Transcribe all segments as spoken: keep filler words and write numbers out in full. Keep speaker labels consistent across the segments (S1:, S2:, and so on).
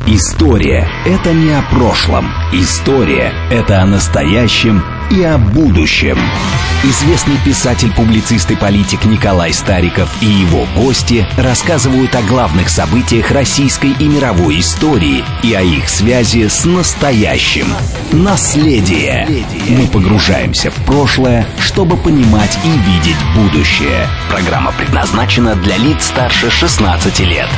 S1: История – это не о прошлом. История – это о настоящем и о будущем. Известный писатель-публицист и политик Николай Стариков и его гости рассказывают о главных событиях российской и мировой истории и о их связи с настоящим. Наследие. Мы погружаемся в прошлое, чтобы понимать и видеть будущее. Программа предназначена для лиц старше шестнадцати лет.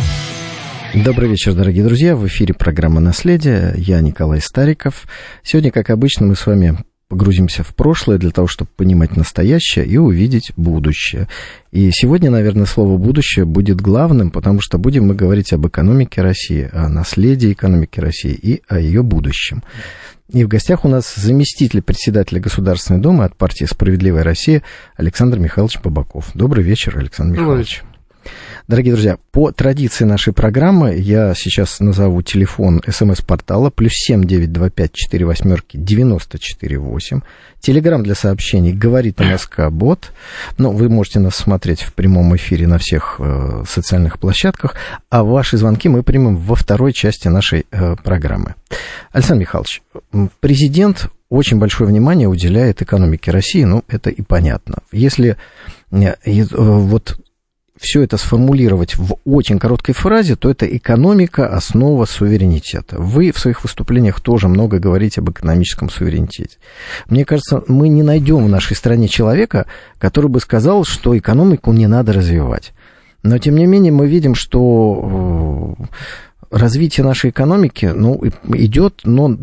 S2: Добрый вечер, дорогие друзья. В эфире программа «Наследие». Я Николай Стариков. Сегодня, как обычно, мы с вами погрузимся в прошлое для того, чтобы понимать настоящее и увидеть будущее. И сегодня, наверное, слово «будущее» будет главным, потому что будем мы говорить об экономике России, о наследии экономики России и о ее будущем. И в гостях у нас заместитель председателя Государственной Думы от партии «Справедливая Россия» Александр Михайлович Бабаков. Добрый вечер, Александр Михайлович. Дорогие друзья, по традиции нашей программы я сейчас назову телефон СМС-портала плюс семь девять два пять четыре восьмерки девяносто четыре восемь. Телеграм для сообщений говорит МСК-бот. Ну, вы можете нас смотреть в прямом эфире на всех э, социальных площадках, а ваши звонки мы примем во второй части нашей э, программы. Александр Михайлович, президент очень большое внимание уделяет экономике России, ну, это и понятно. Если э, э, вот... все это сформулировать в очень короткой фразе, то это экономика – основа суверенитета. Вы в своих выступлениях тоже много говорите об экономическом суверенитете. Мне кажется, мы не найдем в нашей стране человека, который бы сказал, что экономику не надо развивать. Но, тем не менее, мы видим, что развитие нашей экономики, ну, идет, но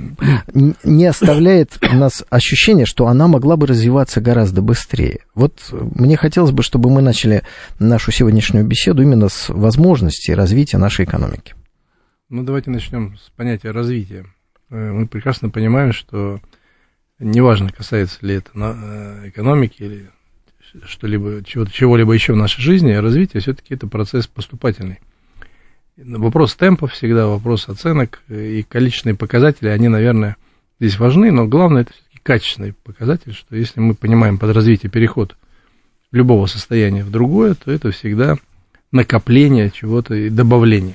S2: не оставляет у нас ощущения, что она могла бы развиваться гораздо быстрее. Вот мне хотелось бы, чтобы мы начали нашу сегодняшнюю беседу именно с возможностей развития нашей экономики.
S3: Ну, давайте начнем с понятия развития. Мы прекрасно понимаем, что неважно, касается ли это экономики или что-либо, чего-либо еще в нашей жизни, развитие все-таки это процесс поступательный. Вопрос темпов всегда, вопрос оценок и количественные показатели, они, наверное, здесь важны, но главное это все-таки качественный показатель, что если мы понимаем под развитие переход любого состояния в другое, то это всегда накопление чего-то и добавление.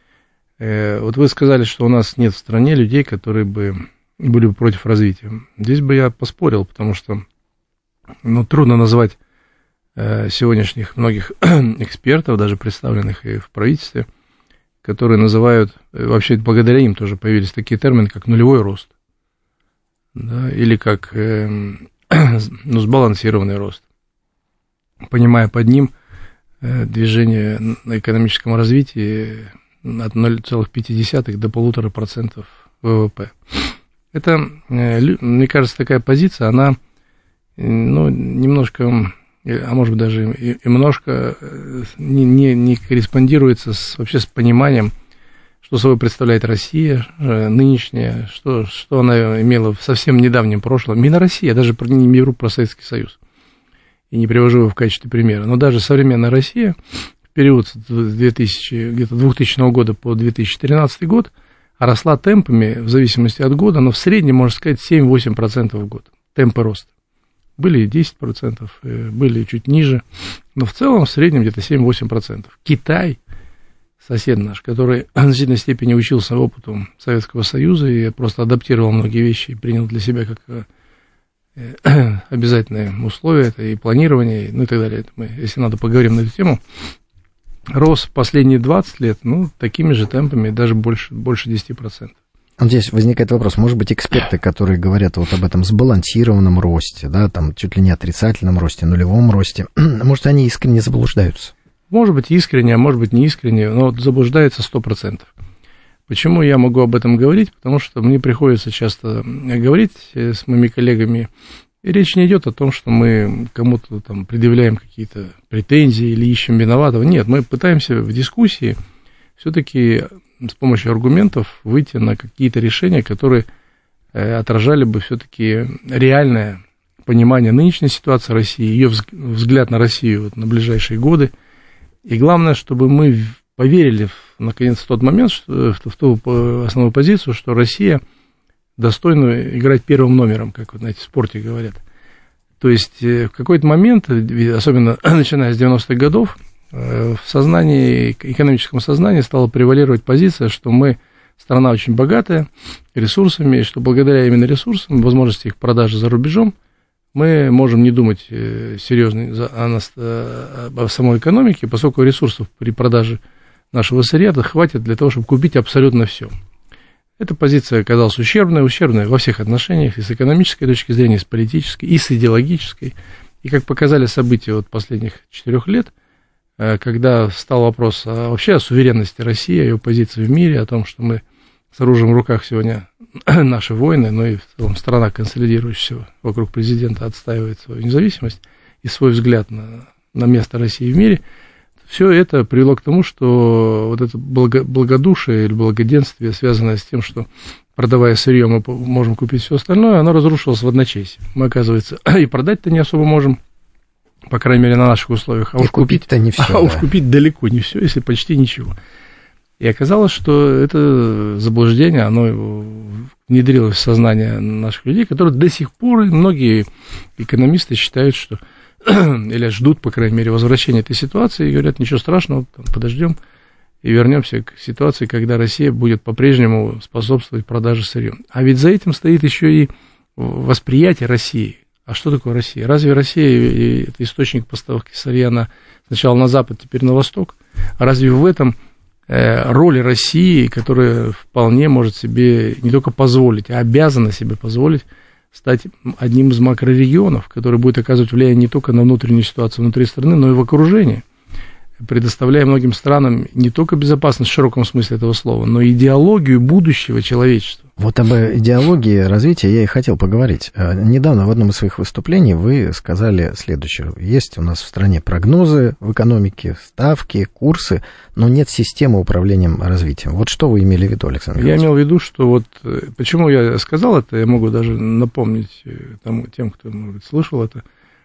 S3: Вот вы сказали, что у нас нет в стране людей, которые бы были бы против развития. Здесь бы я поспорил, потому что ну, трудно назвать сегодняшних многих экспертов, даже представленных и в правительстве, которые называют, вообще благодаря им тоже появились такие термины, как нулевой рост, да, или как э, ну, сбалансированный рост, понимая под ним э, движение на экономическом развитии от ноль целых пять десятых до полутора процентов ВВП. Это, э, мне кажется, такая позиция, она ну, немножко... а может быть даже и немножко не, не, не корреспондируется с, вообще с пониманием, что собой представляет Россия нынешняя, что, что она имела в совсем недавнем прошлом. Именно Россия, я даже не беру про Советский Союз и не привожу его в качестве примера, но даже современная Россия в период с две тысячи, где-то двухтысячного года по две тысячи тринадцатый год росла темпами, в зависимости от года, но в среднем, можно сказать, семь-восемь процентов в год, темпы роста. Были и десять процентов, были чуть ниже, но в целом в среднем где-то семь-восемь процентов. Китай, сосед наш, который в значительной степени учился опыту Советского Союза и просто адаптировал многие вещи и принял для себя как обязательное условие, это и планирование, ну и так далее. Это мы, если надо, поговорим на эту тему. Рос в последние двадцать лет, ну, такими же темпами, даже больше, больше десять процентов.
S2: Здесь возникает вопрос, может быть, эксперты, которые говорят вот об этом сбалансированном росте, да, там чуть ли не отрицательном росте, нулевом росте, может, они искренне заблуждаются?
S3: Может быть, искренне, а может быть, не искренне, но заблуждаются сто процентов. Почему я могу об этом говорить? Потому что мне приходится часто говорить с моими коллегами, и речь не идет о том, что мы кому-то там предъявляем какие-то претензии или ищем виноватого. Нет, мы пытаемся в дискуссии все-таки с помощью аргументов выйти на какие-то решения, которые отражали бы все-таки реальное понимание нынешней ситуации России, ее взгляд на Россию вот, на ближайшие годы. И главное, чтобы мы поверили, в, наконец, в тот момент, что, в ту основную позицию, что Россия достойна играть первым номером, как, вот, знаете, в спорте говорят. То есть в какой-то момент, особенно начиная с девяностых годов, в сознании, экономическом сознании стала превалировать позиция, что мы страна очень богатая ресурсами, и что благодаря именно ресурсам, возможности их продажи за рубежом, мы можем не думать серьезно о, о самой экономике, поскольку ресурсов при продаже нашего сырья хватит для того, чтобы купить абсолютно все. Эта позиция оказалась ущербной, ущербной во всех отношениях, и с экономической точки зрения, и с политической, и с идеологической. И как показали события вот последних четырех лет, когда встал вопрос о, вообще о суверенности России, о ее позиции в мире, о том, что мы с оружием в руках сегодня наши воины, но и в целом страна, консолидирующаяся вокруг президента, отстаивает свою независимость и свой взгляд на, на место России в мире. Все это привело к тому, что вот это благо, благодушие или благоденствие, связанное с тем, что, продавая сырье, мы можем купить все остальное, оно разрушилось в одночасье. Мы, оказывается, и продать-то не особо можем, по крайней мере, на наших условиях. А уж купить-то не все. А да. уж купить далеко не все, если почти ничего. И оказалось, что это заблуждение, оно внедрилось в сознание наших людей, которые до сих пор, многие экономисты считают, что, или ждут, по крайней мере, возвращения этой ситуации, и говорят, ничего страшного, подождем и вернемся к ситуации, когда Россия будет по-прежнему способствовать продаже сырья. А ведь за этим стоит еще и восприятие России. А что такое Россия? Разве Россия – это источник поставки сырья на, сначала на запад, теперь на восток? А разве в этом э, роль России, которая вполне может себе не только позволить, а обязана себе позволить стать одним из макрорегионов, который будет оказывать влияние не только на внутреннюю ситуацию внутри страны, но и в окружении, предоставляя многим странам не только безопасность в широком смысле этого слова, но и идеологию будущего человечества.
S2: Вот об идеологии развития я и хотел поговорить. Недавно в одном из своих выступлений вы сказали следующее. Есть у нас в стране прогнозы в экономике, ставки, курсы, но нет системы управления развитием. Вот что вы имели в виду, Александр Иванович?
S3: Я имел в виду, что вот... Почему я сказал это, я могу даже напомнить тому, тем, кто, может быть, слышал это.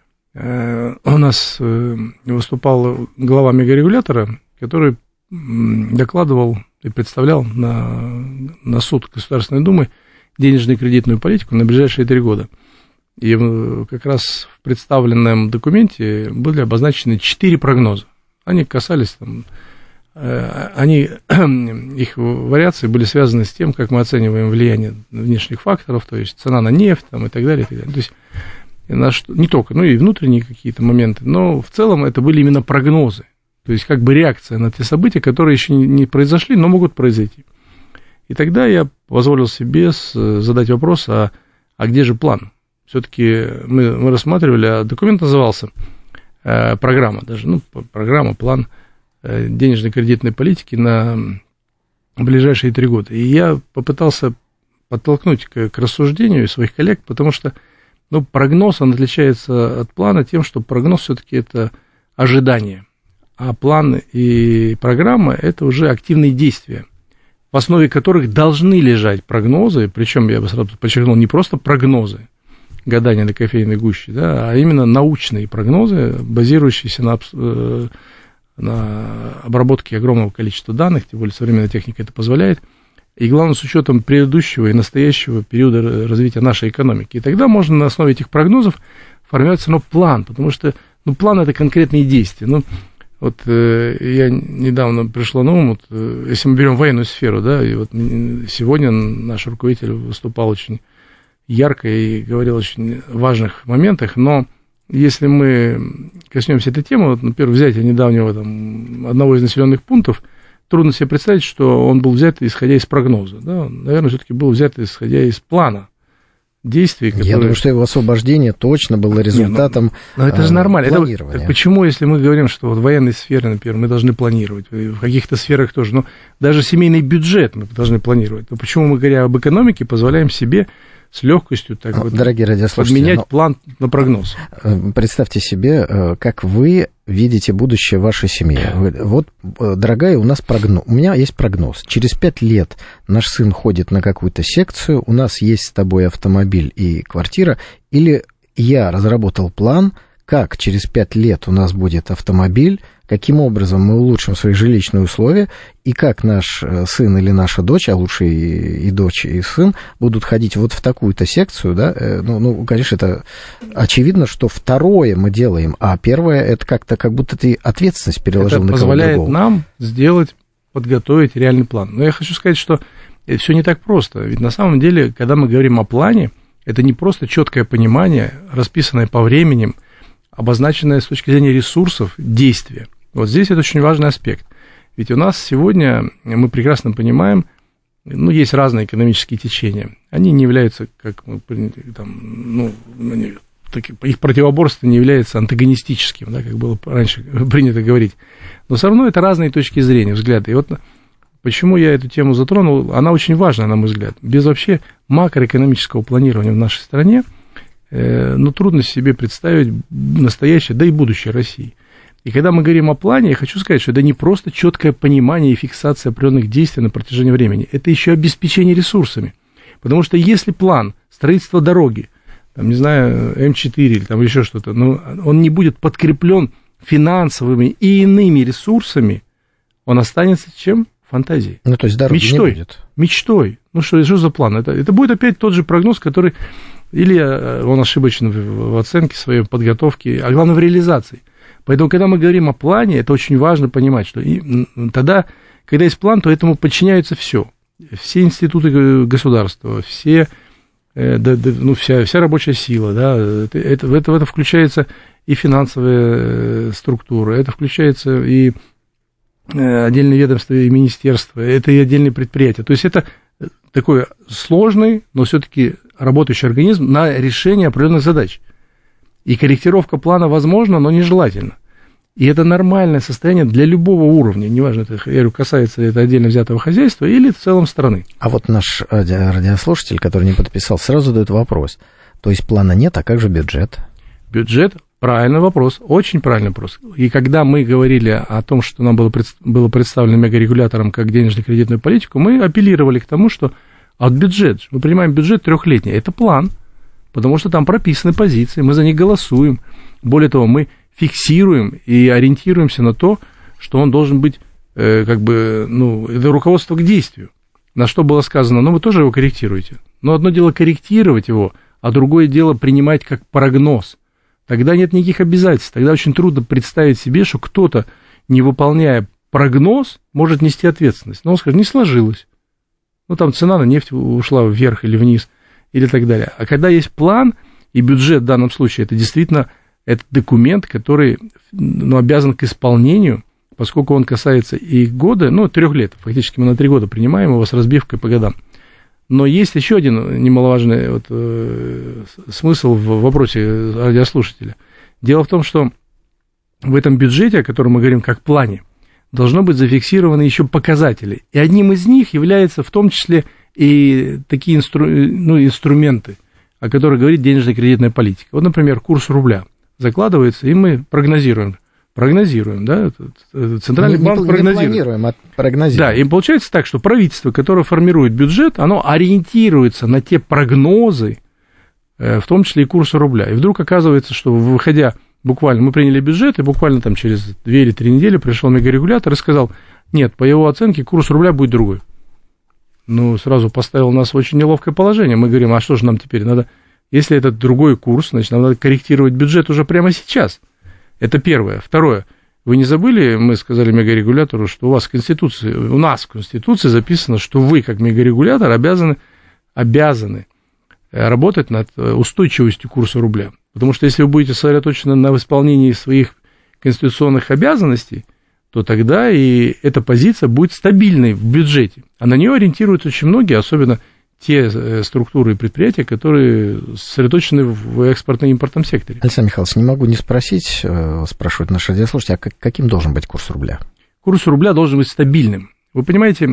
S3: У нас выступал глава мегарегулятора, который докладывал и представлял на, на суд Государственной Думы денежно-кредитную политику на ближайшие три года. И как раз в представленном документе были обозначены четыре прогноза. Они касались, там, они, их вариации были связаны с тем, как мы оцениваем влияние внешних факторов, то есть цена на нефть там, и так далее. И так далее. То есть наш, не только, ну и внутренние какие-то моменты, но в целом это были именно прогнозы. То есть, как бы реакция на те события, которые еще не произошли, но могут произойти. И тогда я позволил себе задать вопрос, а, а где же план? Все-таки мы, мы рассматривали, а документ назывался э, программа даже, ну, программа, план э, денежно-кредитной политики на ближайшие три года. И я попытался подтолкнуть к, к рассуждению своих коллег, потому что, ну, прогноз, он отличается от плана тем, что прогноз все-таки это ожидание. А план и программа – это уже активные действия, в основе которых должны лежать прогнозы, причем, я бы сразу подчеркнул, не просто прогнозы, гадания на кофейной гуще, да, а именно научные прогнозы, базирующиеся на, на обработке огромного количества данных, тем более современная техника это позволяет, и, главное, с учетом предыдущего и настоящего периода развития нашей экономики. И тогда можно на основе этих прогнозов формировать ну, план, потому что ну, план – это конкретные действия. Ну, вот э, я недавно пришло на ум, вот, э, если мы берем военную сферу, да, и вот сегодня наш руководитель выступал очень ярко и говорил о очень важных моментах, но если мы коснемся этой темы, вот, например, взятие недавнего там, одного из населенных пунктов, трудно себе представить, что он был взят исходя из прогноза, да, наверное, все-таки был взят исходя из плана действий, которые...
S2: Я думаю, что его освобождение точно было результатом.
S3: Не, но, но это же нормально. Это, почему, если мы говорим, что вот в военной сфере, например, мы должны планировать, в каких-то сферах тоже, но даже семейный бюджет мы должны планировать. Но почему мы, говоря об экономике, позволяем себе с легкостью так вот
S2: дорогие радиослушатели,
S3: подменять
S2: но...
S3: план на прогноз?
S2: Представьте себе, как вы видите будущее вашей семьи. Вот, дорогая, у нас прогноз. У меня есть прогноз. Через пять лет наш сын ходит на какую-то секцию, у нас есть с тобой автомобиль и квартира, или я разработал план, как через пять лет у нас будет автомобиль, каким образом мы улучшим свои жилищные условия, и как наш сын или наша дочь, а лучше и, и дочь, и сын, будут ходить вот в такую-то секцию, да, ну, ну, конечно, это очевидно, что второе мы делаем, а первое, это как-то, как будто ты ответственность переложил
S3: это
S2: на кого-то другого.
S3: позволяет нам сделать, подготовить реальный план. Но я хочу сказать, что все не так просто, ведь на самом деле, когда мы говорим о плане, это не просто четкое понимание, расписанное по временем, обозначенное с точки зрения ресурсов действия. Вот здесь это очень важный аспект. Ведь у нас сегодня, мы прекрасно понимаем, ну, есть разные экономические течения. Они не являются, как мы приняли, там, ну, они, так, их противоборство не является антагонистическим, да, как было раньше принято говорить. Но все равно это разные точки зрения, взгляды. И вот почему я эту тему затронул, она очень важна, на мой взгляд. Без вообще макроэкономического планирования в нашей стране, э, ну, трудно себе представить настоящее, да и будущее России. И когда мы говорим о плане, я хочу сказать, что это не просто четкое понимание и фиксация определенных действий на протяжении времени, это еще обеспечение ресурсами. Потому что если план строительства дороги, там, не знаю, эм четыре или там еще что-то, но он не будет подкреплен финансовыми и иными ресурсами, он останется чем? Фантазией.
S2: Ну, то есть дороги
S3: мечтой,
S2: не будет.
S3: Мечтой. Ну, что, что за план? Это, это будет опять тот же прогноз, который... Или он ошибочен в, в оценке своей подготовки, а главное в реализации. Поэтому, когда мы говорим о плане, это очень важно понимать, что и, тогда, когда есть план, то этому подчиняется все. Все институты государства, все, э, да, да, ну, вся, вся рабочая сила, да, это, это, в, это, в это включается и финансовая структура, это включается и отдельные ведомства и министерства, это и отдельные предприятия. То есть это такой сложный, но все-таки работающий организм на решение определенных задач. И корректировка плана возможна, но нежелательна. И это нормальное состояние для любого уровня, неважно, это, я говорю, касается это отдельно взятого хозяйства или в целом страны.
S2: А вот наш радиослушатель, который не подписал, сразу задает вопрос. То есть плана нет, а как же бюджет?
S3: Бюджет, правильный вопрос, очень правильный вопрос. И когда мы говорили о том, что нам было, пред, было представлено мегарегулятором как денежно-кредитную политику, мы апеллировали к тому, что от бюджета, мы принимаем бюджет трехлетний, это план, потому что там прописаны позиции, мы за них голосуем. Более того, мы фиксируем и ориентируемся на то, что он должен быть, э, как бы, ну, это руководство к действию. На что было сказано, ну, вы тоже его корректируете. Но одно дело корректировать его, а другое дело принимать как прогноз. Тогда нет никаких обязательств. Тогда очень трудно представить себе, что кто-то, не выполняя прогноз, может нести ответственность. Но он скажет, не сложилось. Ну, там цена на нефть ушла вверх или вниз, или так далее. А когда есть план, и бюджет в данном случае, это действительно это документ, который, ну, обязан к исполнению, поскольку он касается и года, ну, трех лет. Фактически мы на три года принимаем его с разбивкой по годам. Но есть еще один немаловажный вот, э, смысл в вопросе радиослушателя. Дело в том, что в этом бюджете, о котором мы говорим как плане, должно быть зафиксированы еще показатели. И одним из них является в том числе и такие инстру, ну, инструменты, о которых говорит денежно-кредитная политика. Вот, например, курс рубля закладывается, и мы прогнозируем. Прогнозируем, да, Центральный
S2: не,
S3: банк
S2: не
S3: прогнозирует.
S2: планируем, а прогнозируем.
S3: Да, и получается так, что правительство, которое формирует бюджет, оно ориентируется на те прогнозы, в том числе и курса рубля. И вдруг оказывается, что выходя буквально, мы приняли бюджет, и буквально там через две или три недели пришел мегарегулятор и сказал, нет, по его оценке курс рубля будет другой. Ну, сразу поставил нас в очень неловкое положение. Мы говорим, а что же нам теперь надо, если это другой курс, значит, нам надо корректировать бюджет уже прямо сейчас. Это первое. Второе. Вы не забыли, мы сказали мегарегулятору, что у вас в Конституции, у нас в Конституции записано, что вы, как мегарегулятор, обязаны, обязаны работать над устойчивостью курса рубля. Потому что если вы будете сосредоточены на исполнении своих конституционных обязанностей, то тогда и эта позиция будет стабильной в бюджете. А на нее ориентируются очень многие, особенно те структуры и предприятия, которые сосредоточены в экспортно- и импортном секторе.
S2: Александр Михайлович, не могу не спросить, спрашивают наши радиослушатели, а каким должен быть курс рубля?
S3: Курс рубля должен быть стабильным. Вы понимаете,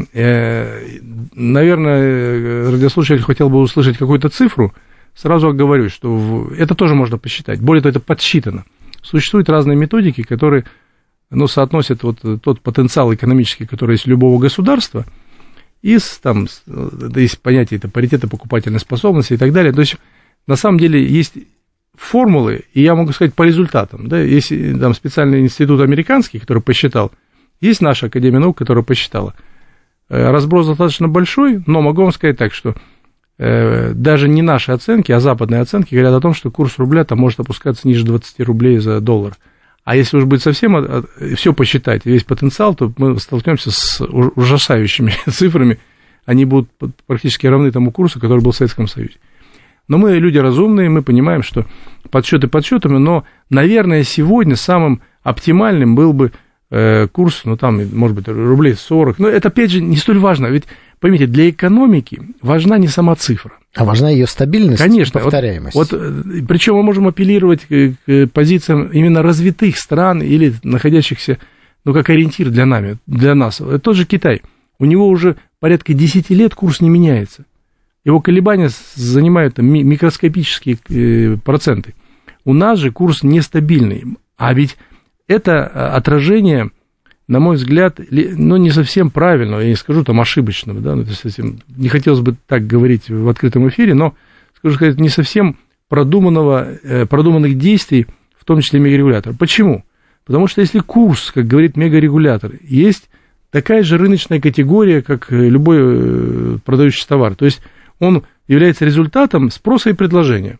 S3: наверное, радиослушатель хотел бы услышать какую-то цифру, сразу оговорюсь, что это тоже можно посчитать. Более того, это подсчитано. Существуют разные методики, которые, ну, соотносят вот тот потенциал экономический, который есть у любого государства, и там, есть понятие это паритета покупательной способности и так далее. То есть, на самом деле, есть формулы, и я могу сказать по результатам. Да, есть там специальный институт американский, который посчитал, есть наша Академия наук, которая посчитала. Разброс достаточно большой, но могу вам сказать так, что э, даже не наши оценки, а западные оценки говорят о том, что курс рубля там может опускаться ниже двадцать рублей за доллар. А если уж будет совсем э, все посчитать, весь потенциал, то мы столкнемся с ужасающими цифрами, они будут практически равны тому курсу, который был в Советском Союзе. Но мы люди разумные, мы понимаем, что подсчеты подсчетами, но, наверное, сегодня самым оптимальным был бы э, курс, ну, там, может быть, рублей сорок. Но это, опять же, не столь важно. Ведь, поймите, для экономики важна не сама цифра.
S2: А важна ее стабильность, конечно, и повторяемость.
S3: Вот, вот, причем мы можем апеллировать к, к позициям именно развитых стран или находящихся, ну, как ориентир для, нами, для нас. Тот же Китай. У него уже порядка десять лет курс не меняется. Его колебания занимают там, микроскопические э, проценты. У нас же курс нестабильный. А ведь это отражение, на мой взгляд, ну, не совсем правильного, я не скажу там ошибочного, да, ну, совсем, не хотелось бы так говорить в открытом эфире, но, скажу сказать, не совсем продуманного, э, продуманных действий, в том числе мегарегулятора. Почему? Потому что если курс, как говорит мегарегулятор, есть такая же рыночная категория, как любой продающий товар, то есть он является результатом спроса и предложения.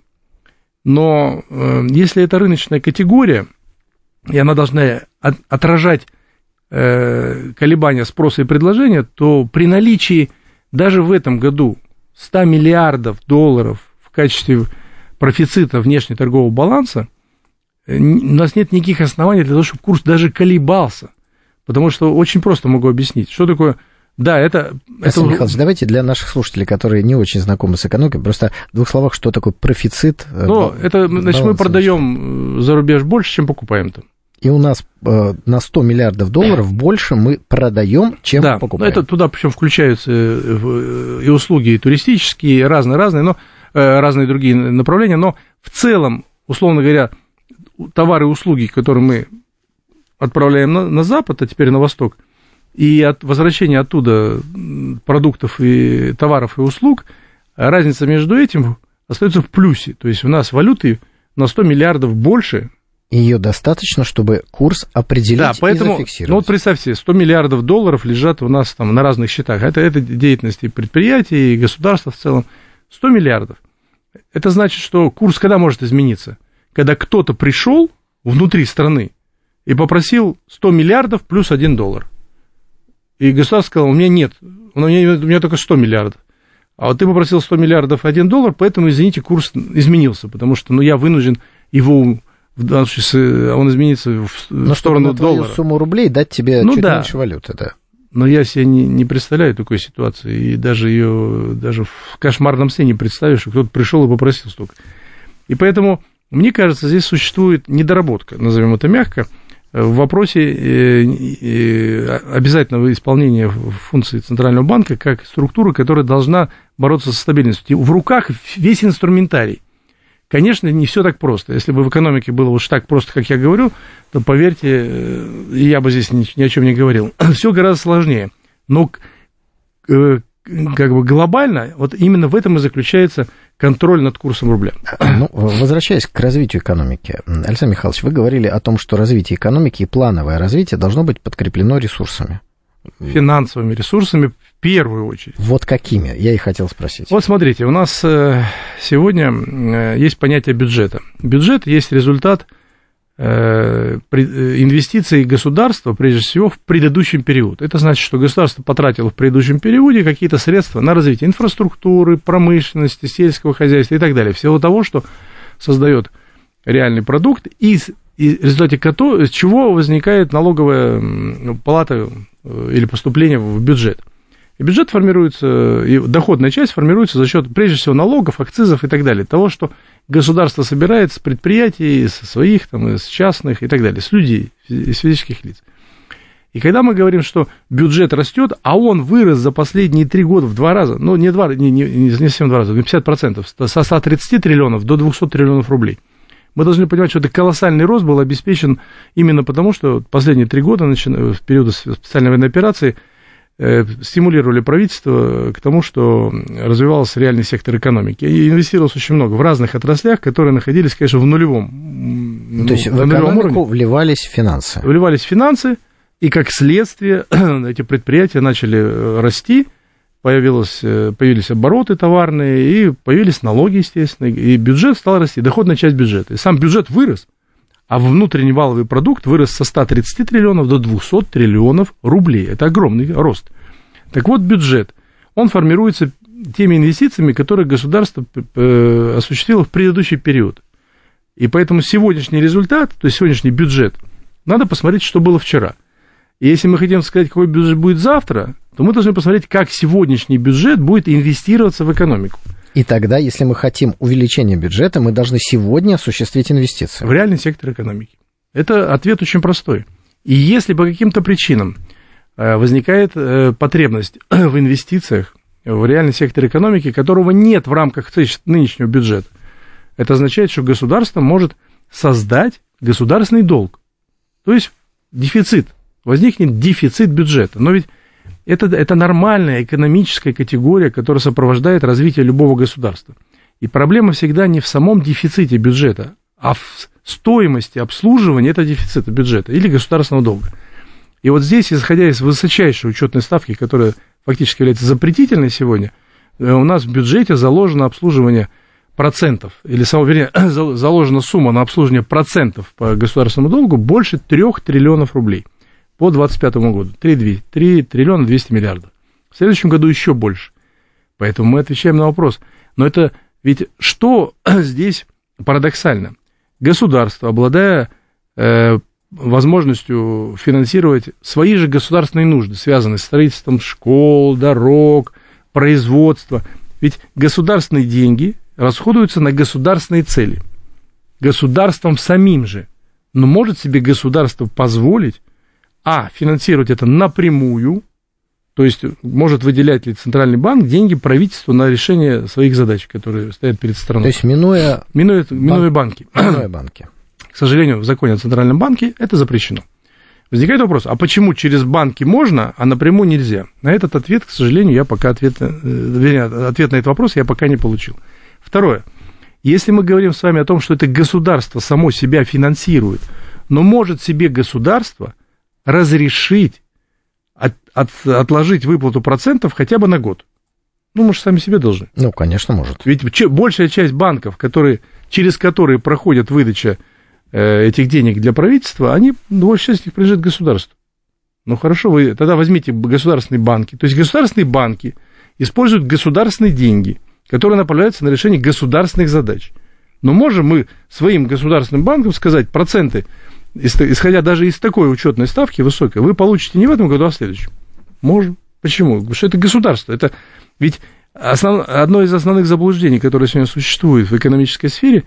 S3: Но э, если это рыночная категория, и она должна от, отражать э, колебания спроса и предложения, то при наличии даже в этом году ста миллиардов долларов в качестве профицита внешнеторгового баланса, э, у нас нет никаких оснований для того, чтобы курс даже колебался. Потому что очень просто могу объяснить, что такое... Да, это...
S2: Василий
S3: это...
S2: Михайлович, давайте для наших слушателей, которые не очень знакомы с экономикой, просто в двух словах, что такое профицит?
S3: Ну, это, значит, мы продаем за рубеж больше, чем покупаем там.
S2: И у нас э, на сто миллиардов долларов больше мы продаем, чем
S3: да,
S2: покупаем. Да,
S3: это туда причем включаются и услуги и туристические, разные-разные, но разные другие направления, но в целом, условно говоря, товары и услуги, которые мы отправляем на, на запад, а теперь на восток, и от возвращения оттуда продуктов и товаров и услуг, разница между этим остается в плюсе. То есть у нас валюты на сто миллиардов больше.
S2: Ее достаточно, чтобы курс определить, да,
S3: поэтому,
S2: и зафиксировать.
S3: Ну вот представьте, сто миллиардов долларов лежат у нас там на разных счетах. Это, это деятельность и предприятий, и государства в целом. сто миллиардов. Это значит, что курс когда может измениться? Когда кто-то пришел внутри страны и попросил сто миллиардов плюс один доллар. И государство сказало, у меня нет, у меня, у меня только сто миллиардов. А вот ты попросил сто миллиардов один доллар, поэтому, извините, курс изменился, потому что ну, я вынужден его, в данном случае, он изменится в, в сторону доллара. Но чтобы
S2: сумму рублей дать тебе ну, чуть да. меньше валюты, да.
S3: Но я себе не, не представляю такой ситуации, и даже ее даже в кошмарном сне не представишь, что кто-то пришел и попросил столько. И поэтому, мне кажется, здесь существует недоработка, назовем это мягко, в вопросе обязательного исполнения функций Центрального банка как структуры, которая должна бороться со стабильностью. В руках весь инструментарий. Конечно, не все так просто. Если бы в экономике было уж так просто, как я говорю, то, поверьте, я бы здесь ни, ни о чем не говорил. Все гораздо сложнее. Но как бы глобально, вот именно в этом и заключается контроль над курсом рубля.
S2: Ну, возвращаясь к развитию экономики, Александр Михайлович, вы говорили о том, что развитие экономики и плановое развитие должно быть подкреплено ресурсами.
S3: Финансовыми ресурсами в первую очередь.
S2: Вот какими? Я и хотел спросить.
S3: Вот смотрите, у нас сегодня есть понятие бюджета. Бюджет есть результат инвестиций государства, прежде всего, в предыдущем периоде. Это значит, что государство потратило в предыдущем периоде какие-то средства на развитие инфраструктуры, промышленности, сельского хозяйства и так далее. Всего того, что создает реальный продукт, и в результате из чего возникает налоговая палата или поступление в бюджет. И бюджет формируется, и доходная часть формируется за счет, прежде всего, налогов, акцизов и так далее. Того, что государство собирает с предприятий, со своих, там, с частных и так далее, с людей, с физических лиц. И когда мы говорим, что бюджет растет, а он вырос за последние три года в два раза, ну, не, два, не, не, не совсем два раза, на пятьдесят процентов, со ста тридцати триллионов до двухсот триллионов рублей. Мы должны понимать, что это колоссальный рост был обеспечен именно потому, что последние три года, начиная в период специальной военной операции, стимулировали правительство к тому, что развивался реальный сектор экономики. И инвестировалось очень много в разных отраслях, которые находились, конечно, в нулевом.
S2: То ну, есть в экономику уровне. вливались финансы.
S3: Вливались финансы, и как следствие эти предприятия начали расти, появилось, появились обороты товарные, и появились налоги, естественно, и бюджет стал расти, доходная часть бюджета. И сам бюджет вырос, а внутренний валовый продукт вырос со ста тридцати триллионов до двухсот триллионов рублей. Это огромный рост. Так вот, бюджет, он формируется теми инвестициями, которые государство осуществило в предыдущий период. И поэтому сегодняшний результат, то есть сегодняшний бюджет, надо посмотреть, что было вчера. И если мы хотим сказать, какой бюджет будет завтра, то мы должны посмотреть, как сегодняшний бюджет будет инвестироваться в экономику.
S2: И тогда, если мы хотим увеличения бюджета, мы должны сегодня осуществить инвестиции.
S3: В реальный сектор экономики. Это ответ очень простой. И если по каким-то причинам возникает потребность в инвестициях в реальный сектор экономики, которого нет в рамках нынешнего бюджета, это означает, что государство может создать государственный долг. То есть дефицит. Возникнет дефицит бюджета. Но ведь Это, это нормальная экономическая категория, которая сопровождает развитие любого государства. И проблема всегда не в самом дефиците бюджета, а в стоимости обслуживания этого дефицита бюджета или государственного долга. И вот здесь, исходя из высочайшей учетной ставки, которая фактически является запретительной сегодня, у нас в бюджете заложено обслуживание процентов, или, вернее, заложена сумма на обслуживание процентов по государственному долгу больше трех триллионов рублей. По двадцать пятому году. три триллиона двести миллиардов. В следующем году еще больше. Поэтому мы отвечаем на вопрос. Но это ведь что здесь парадоксально? Государство, обладая э, возможностью финансировать свои же государственные нужды, связанные с строительством школ, дорог, производства. Ведь государственные деньги расходуются на государственные цели. Государством самим же. Но может себе государство позволить А, финансировать это напрямую, то есть может выделять ли Центральный банк деньги правительству на решение своих задач, которые стоят перед страной.
S2: То есть минуя,
S3: минуя, минуя бан... банки.
S2: Минуя банки.
S3: К сожалению, в законе о Центральном банке это запрещено. Возникает вопрос, а почему через банки можно, а напрямую нельзя? На этот ответ, к сожалению, я пока ответ, вернее, ответ на этот вопрос я пока не получил. Второе. Если мы говорим с вами о том, что это государство само себя финансирует, но может себе государство разрешить от, от, отложить выплату процентов хотя бы на год. Ну, мы же сами себе должны.
S2: Ну, конечно, может.
S3: Ведь че, большая часть банков, которые, через которые проходит выдача э, этих денег для правительства, они, большая часть их принадлежит государству. Ну, хорошо, вы тогда возьмите государственные банки. То есть государственные банки используют государственные деньги, которые направляются на решение государственных задач. Но можем мы своим государственным банкам сказать, проценты, исходя даже из такой учетной ставки высокой, вы получите не в этом году, а в следующем. Можем. Почему? Потому что это государство. Это ведь основ... одно из основных заблуждений, которое сегодня существует в экономической сфере,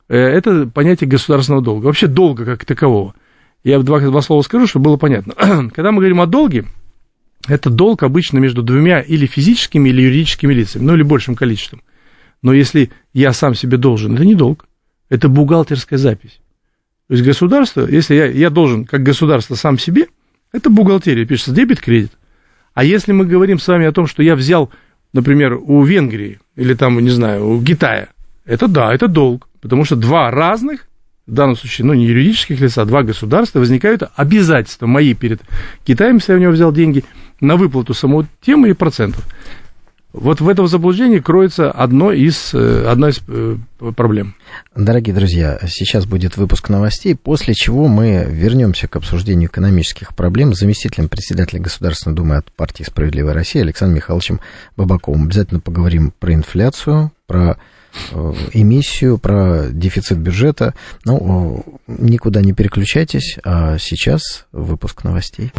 S3: это понятие государственного долга. Вообще долга как такового. Я два, два слова скажу, чтобы было понятно. Когда мы говорим о долге, это долг обычно между двумя или физическими, или юридическими лицами, ну или большим количеством. Но если я сам себе должен, это не долг, это бухгалтерская запись. То есть государство, если я, я должен, как государство, сам себе, это бухгалтерия, пишется дебет-кредит. А если мы говорим с вами о том, что я взял, например, у Венгрии, или там, не знаю, у Китая, это да, это долг, потому что два разных, в данном случае, ну, не юридических лица, два государства, возникают обязательства мои перед Китаем, если я у него взял деньги, на выплату самой темы и процентов. Вот в этом заблуждении кроется одно из, одна из проблем.
S2: Дорогие друзья, сейчас будет выпуск новостей, после чего мы вернемся к обсуждению экономических проблем с заместителем председателя Государственной Думы от партии «Справедливая Россия» Александром Михайловичем Бабаковым. Обязательно поговорим про инфляцию, про эмиссию, про дефицит бюджета. Ну, никуда не переключайтесь, а сейчас выпуск новостей.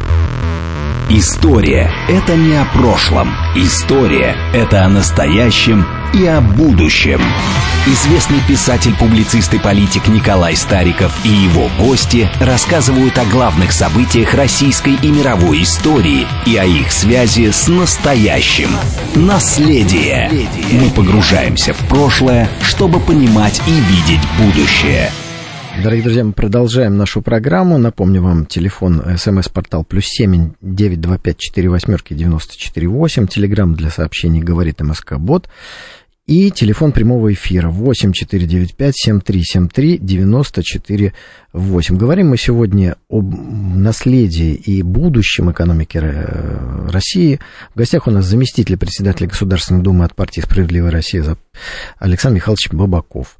S1: История – это не о прошлом. История – это о настоящем и о будущем. Известный писатель, публицист и политик Николай Стариков и его гости рассказывают о главных событиях российской и мировой истории и о их связи с настоящим. Наследие. Мы погружаемся в прошлое, чтобы понимать и видеть будущее.
S2: Дорогие друзья, мы продолжаем нашу программу. Напомню вам, телефон смс-портал плюс семь девять два пять четыре восьмерки девяносто четыре восемь. Телеграмм для сообщений говорит МСК-бот. И телефон прямого эфира восемь четыре девять пять семь три семь три девяносто четыре восемь. Говорим мы сегодня об наследии и будущем экономики России. В гостях у нас заместитель председателя Государственной Думы от партии «Справедливая Россия» Александр Михайлович Бабаков.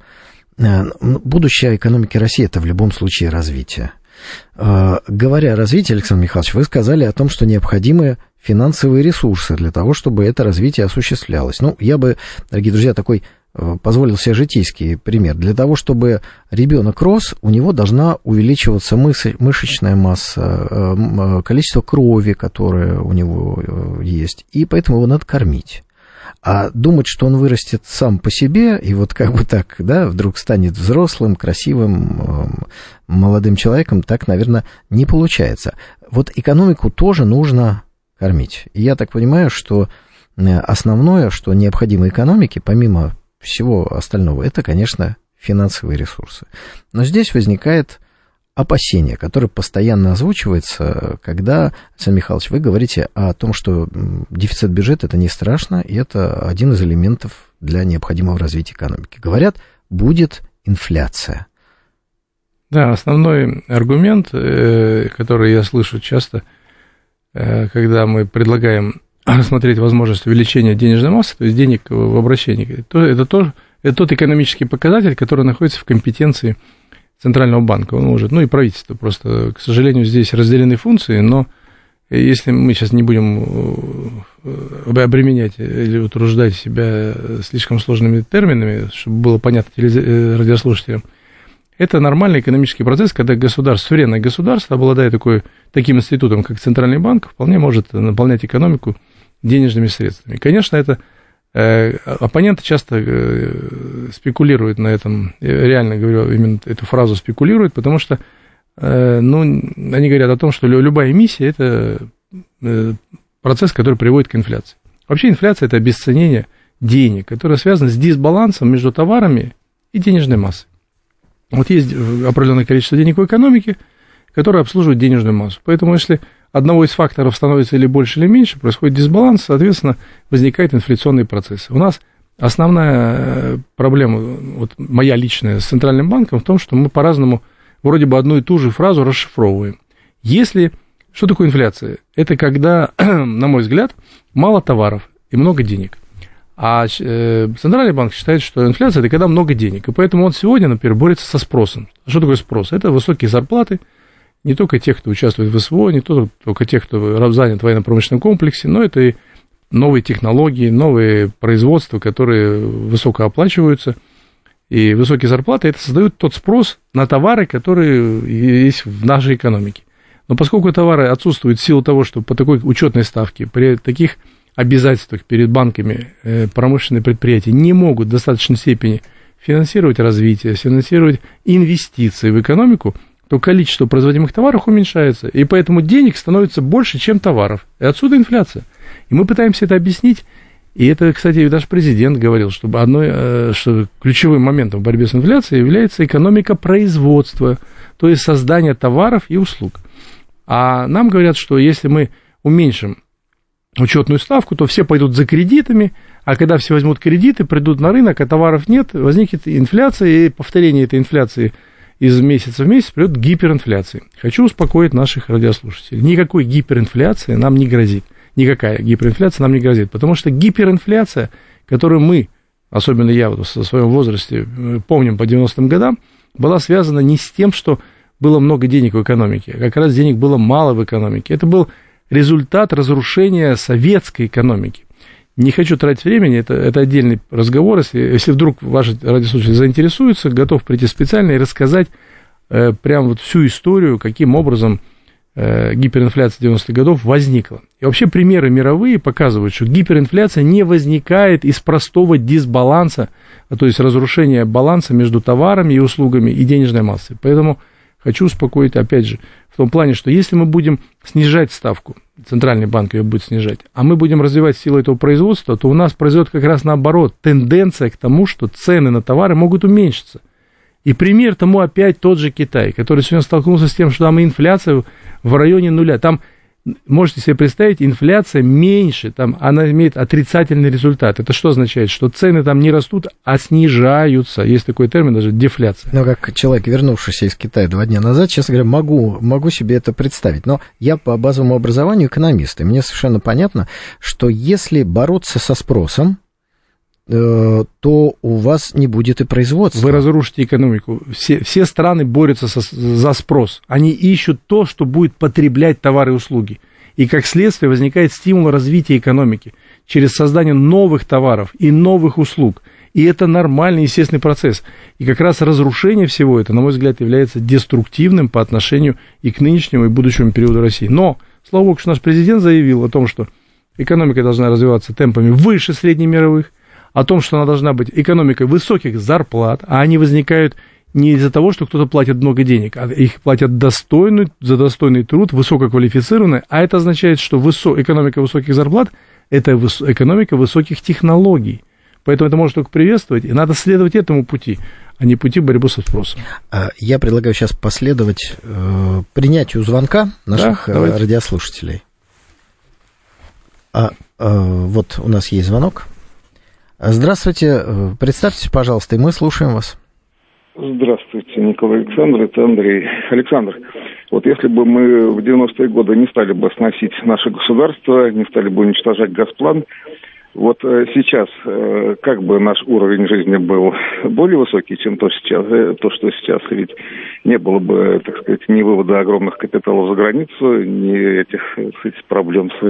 S2: Будущее экономики России – это в любом случае развитие. Говоря о развитии, Александр Михайлович, вы сказали о том, что необходимы финансовые ресурсы для того, чтобы это развитие осуществлялось. Ну, я бы, дорогие друзья, такой позволил себе житейский пример. Для того, чтобы ребенок рос, у него должна увеличиваться мышечная масса, количество крови, которое у него есть, и поэтому его надо кормить. А думать, что он вырастет сам по себе, и вот как бы так, да, вдруг станет взрослым, красивым, молодым человеком, так, наверное, не получается. Вот экономику тоже нужно кормить. И я так понимаю, что основное, что необходимо экономике, помимо всего остального, это, конечно, финансовые ресурсы. Но здесь возникает опасение, которое постоянно озвучивается, когда, Александр Михайлович, вы говорите о том, что дефицит бюджета – это не страшно, и это один из элементов для необходимого развития экономики. Говорят, будет инфляция.
S3: Да, основной аргумент, который я слышу часто, когда мы предлагаем рассмотреть возможность увеличения денежной массы, то есть денег в обращении, то это, то, это тот экономический показатель, который находится в компетенции Центрального банка. Он может, ну и правительство просто, к сожалению, здесь разделены функции, но если мы сейчас не будем обременять или утруждать себя слишком сложными терминами, чтобы было понятно радиослушателям, это нормальный экономический процесс, когда государство, суверенное государство, обладая такой, таким институтом, как Центральный банк, вполне может наполнять экономику денежными средствами. И, конечно, это э, оппоненты часто э, спекулируют на этом, я реально говорю, именно эту фразу спекулируют, потому что э, ну, они говорят о том, что любая эмиссия – это э, процесс, который приводит к инфляции. Вообще инфляция – это обесценение денег, которое связано с дисбалансом между товарами и денежной массой. Вот есть определенное количество денег в экономике, которое обслуживает денежную массу. Поэтому, если одного из факторов становится или больше, или меньше, происходит дисбаланс, соответственно, возникают инфляционные процессы. У нас основная проблема, вот моя личная, с Центральным банком в том, что мы по-разному вроде бы одну и ту же фразу расшифровываем. Если... Что такое инфляция? Это когда, на мой взгляд, мало товаров и много денег. А Центральный банк считает, что инфляция – это когда много денег. И поэтому он сегодня, например, борется со спросом. Что такое спрос? Это высокие зарплаты, не только тех, кто участвует в СВО, не только тех, кто занят в военно-промышленном комплексе, но это и новые технологии, новые производства, которые высокооплачиваются. И высокие зарплаты – это создают тот спрос на товары, которые есть в нашей экономике. Но поскольку товары отсутствуют в силу того, что по такой учетной ставке, при таких обязательствах перед банками промышленные предприятия не могут в достаточной степени финансировать развитие, финансировать инвестиции в экономику, то количество производимых товаров уменьшается, и поэтому денег становится больше, чем товаров. И отсюда инфляция. И мы пытаемся это объяснить, и это, кстати, даже президент говорил, что, одной, что ключевым моментом в борьбе с инфляцией является экономика производства, то есть создание товаров и услуг. А нам говорят, что если мы уменьшим учетную ставку, то все пойдут за кредитами, а когда все возьмут кредиты, придут на рынок, а товаров нет, возникнет инфляция, и повторение этой инфляции из месяца в месяц придет к гиперинфляции. Хочу успокоить наших радиослушателей. Никакой гиперинфляции нам не грозит. Никакая гиперинфляция нам не грозит, потому что гиперинфляция, которую мы, особенно я вот в своем возрасте, помним по девяностым годам, была связана не с тем, что было много денег в экономике, а как раз денег было мало в экономике. Это был результат разрушения советской экономики. Не хочу тратить времени, это, это отдельный разговор. Если, если вдруг ваши радиослушатели заинтересуются, готов прийти специально и рассказать э, прям вот всю историю, каким образом э, гиперинфляция девяностых годов возникла. И вообще примеры мировые показывают, что гиперинфляция не возникает из простого дисбаланса, то есть разрушения баланса между товарами и услугами и денежной массой. Поэтому хочу успокоить, опять же, в том плане, что если мы будем снижать ставку, Центральный банк ее будет снижать, а мы будем развивать силу этого производства, то у нас произойдет как раз наоборот тенденция к тому, что цены на товары могут уменьшиться. И пример тому опять тот же Китай, который сегодня столкнулся с тем, что там инфляция в районе нуля. Там, можете себе представить, инфляция меньше, там она имеет отрицательный результат. Это что означает? Что цены там не растут, а снижаются. Есть такой термин даже дефляция.
S2: Ну, как человек, вернувшийся из Китая два дня назад, честно говоря, могу, могу себе это представить. Но я по базовому образованию экономист, и мне совершенно понятно, что если бороться со спросом, то у вас не будет и производства.
S3: Вы разрушите экономику. Все, все страны борются со, за спрос. Они ищут то, что будет потреблять товары и услуги. И как следствие возникает стимул развития экономики через создание новых товаров и новых услуг. И это нормальный, естественный процесс. И как раз разрушение всего этого, на мой взгляд, является деструктивным по отношению и к нынешнему, и будущему периоду России. Но, слава богу, что наш президент заявил о том, что экономика должна развиваться темпами выше среднемировых, о том, что она должна быть экономикой высоких зарплат, а они возникают не из-за того, что кто-то платит много денег, а их платят достойный, за достойный труд, высококвалифицированный, а это означает, что высо- экономика высоких зарплат – это выс- экономика высоких технологий. Поэтому это можно только приветствовать, и надо следовать этому пути, а не пути борьбы со спросом.
S2: Я предлагаю сейчас последовать э, принятию звонка наших да, радиослушателей. А, э, вот у нас есть звонок. Здравствуйте, представьтесь, пожалуйста, и мы слушаем вас.
S4: Здравствуйте, Николай Александр, это Андрей. Александр, вот если бы мы в девяностые годы не стали бы сносить наше государство, не стали бы уничтожать Газплан, вот сейчас как бы наш уровень жизни был более высокий, чем то, сейчас, то, что сейчас, ведь не было бы, так сказать, ни вывода огромных капиталов за границу, ни этих, этих проблем с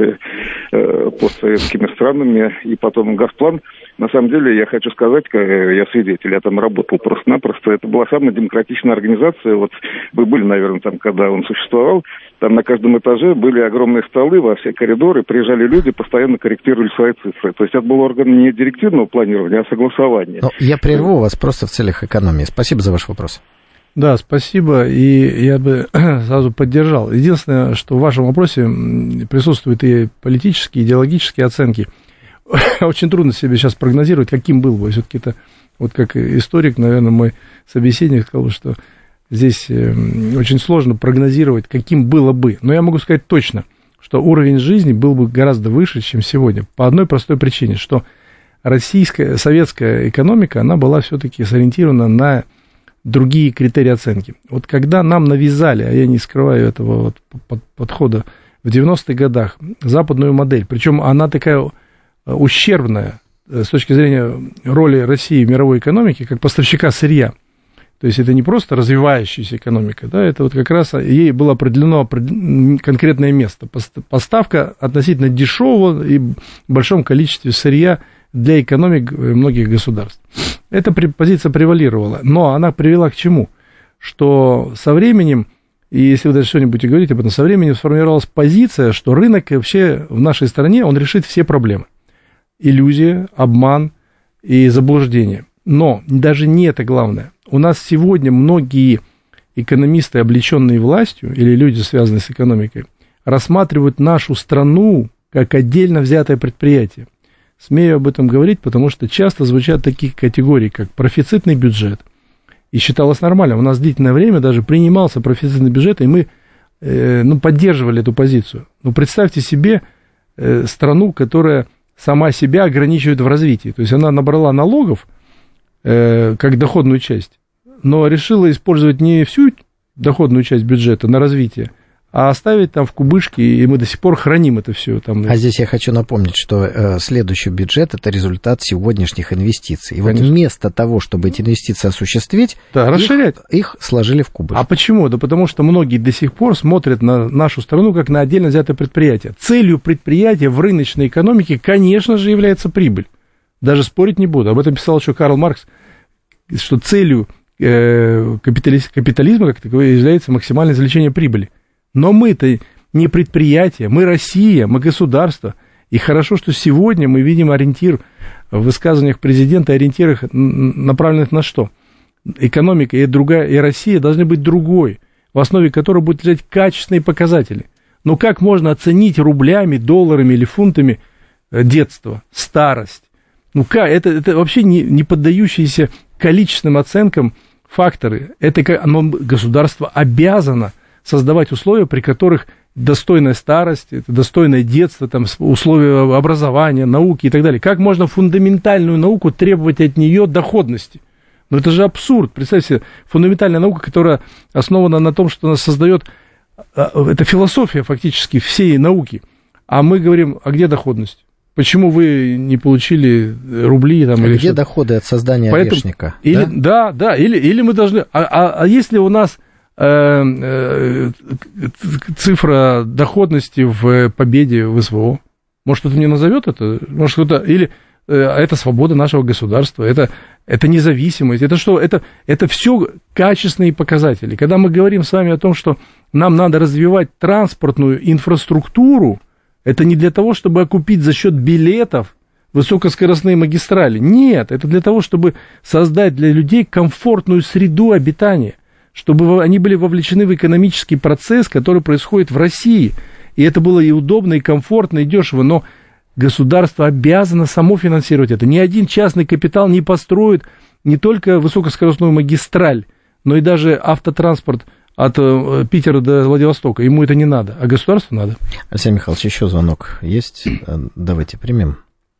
S4: э, постсоветскими странами, и потом Газплан. На самом деле, я хочу сказать, я свидетель, я там работал просто-напросто, это была самая демократичная организация, вот вы были, наверное, там, когда он существовал, там на каждом этаже были огромные столы во все коридоры, приезжали люди, постоянно корректировали свои цифры. То есть это был орган не директивного планирования, а согласования.
S2: Но я прерву вас просто в целях экономии. Спасибо за ваш вопрос.
S3: Да, спасибо, и я бы сразу поддержал. Единственное, что в вашем вопросе присутствуют и политические, и идеологические оценки. Очень трудно себе сейчас прогнозировать, каким был бы. Все-таки это, вот как историк, наверное, мой собеседник сказал, что здесь очень сложно прогнозировать, каким было бы. Но я могу сказать точно, что уровень жизни был бы гораздо выше, чем сегодня. По одной простой причине, что российская, советская экономика, она была все-таки сориентирована на другие критерии оценки. Вот когда нам навязали, а я не скрываю этого вот подхода, в девяностых годах западную модель, причем она такая ущербная с точки зрения роли России в мировой экономике, как поставщика сырья. То есть это не просто развивающаяся экономика, да, это вот как раз ей было определено конкретное место. Поставка относительно дешевого и в большом количестве сырья для экономик многих государств. Эта позиция превалировала, но она привела к чему? Что со временем, и если вы даже что-нибудь будете говорить об этом, со временем сформировалась позиция, что рынок вообще в нашей стране, он решит все проблемы. Иллюзия, обман и заблуждение. Но даже не это главное. У нас сегодня многие экономисты, облеченные властью, или люди, связанные с экономикой, рассматривают нашу страну как отдельно взятое предприятие. Смею об этом говорить, потому что часто звучат такие категории, как профицитный бюджет. И считалось нормально. У нас длительное время даже принимался профицитный бюджет, и мы э, ну, поддерживали эту позицию. Но представьте себе э, страну, которая сама себя ограничивает в развитии. То есть она набрала налогов э, как доходную часть, но решила использовать не всю доходную часть бюджета на развитие, а оставить там в кубышке, и мы до сих пор храним это все. Там.
S2: А здесь я хочу напомнить, что э, следующий бюджет – это результат сегодняшних инвестиций. И Конечно. Вот вместо того, чтобы эти инвестиции осуществить,
S3: да, расширять.
S2: Их, их сложили в кубышку.
S3: А почему? Да потому что многие до сих пор смотрят на нашу страну как на отдельно взятое предприятие. Целью предприятия в рыночной экономике, конечно же, является прибыль. Даже спорить не буду. Об этом писал еще Карл Маркс, что целью э, капитализма как такового является максимальное извлечение прибыли. Но мы-то не предприятие, мы Россия, мы государство. И хорошо, что сегодня мы видим ориентир в высказываниях президента, ориентирах, направленных на что? Экономика и другая, и Россия должны быть другой, в основе которой будут лежать качественные показатели. Но как можно оценить рублями, долларами или фунтами детство, старость? Ну как? Это, это вообще не, не поддающиеся количественным оценкам факторы. Это оно, государство обязано создавать условия, при которых достойная старость, это достойное детство, там, условия образования, науки и так далее. Как можно фундаментальную науку требовать от нее доходности? Ну, это же абсурд. Представьте себе, фундаментальная наука, которая основана на том, что она создает... Это философия фактически всей науки. А мы говорим, а где доходность? Почему вы не получили рубли? Там,
S2: а
S3: или
S2: где
S3: что-то?
S2: Доходы от создания
S3: Поэтому,
S2: орешника?
S3: Или,
S2: да?
S3: да, да, или, или мы должны... А, а, а если у нас э, э, цифра доходности в победе в СВО? Может, кто-то мне назовет это? Может, кто-то... Или э, это свобода нашего государства, это, это независимость, это что? Это, это все качественные показатели. Когда мы говорим с вами о том, что нам надо развивать транспортную инфраструктуру, это не для того, чтобы окупить за счет билетов высокоскоростные магистрали. Нет, это для того, чтобы создать для людей комфортную среду обитания, чтобы они были вовлечены в экономический процесс, который происходит в России. И это было и удобно, и комфортно, и дешево. Но государство обязано само финансировать это. Ни один частный капитал не построит не только высокоскоростную магистраль, но и даже автотранспорт от Питера до Владивостока. Ему это не надо, а государству надо.
S2: Алексей Михайлович, еще звонок есть? Давайте примем.